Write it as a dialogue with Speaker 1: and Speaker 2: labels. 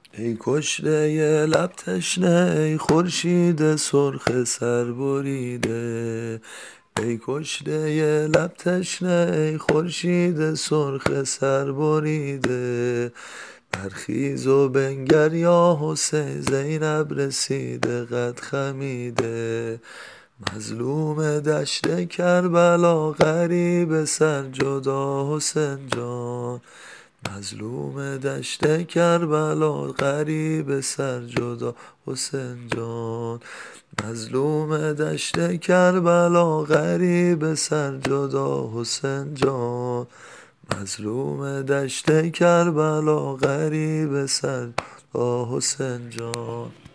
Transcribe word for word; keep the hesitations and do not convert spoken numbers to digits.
Speaker 1: ای کشته ی لب تشنه، ای خورشید سرخ سر بریده. ای کشته ی لب تشنه، ای خورشید سرخ سر بریده. برخیز و بنگر یا حسین، زینب رسیده قد خمیده. مظلوم دشت کربلا غریب سر جدا حسین جان. مظلوم دشت کربلا غریب سر جدا حسین جان. مظلوم دشت کربلا غریب سر جدا حسین جان. مظلوم دشت کربلا غریب سر جدا حسین جان.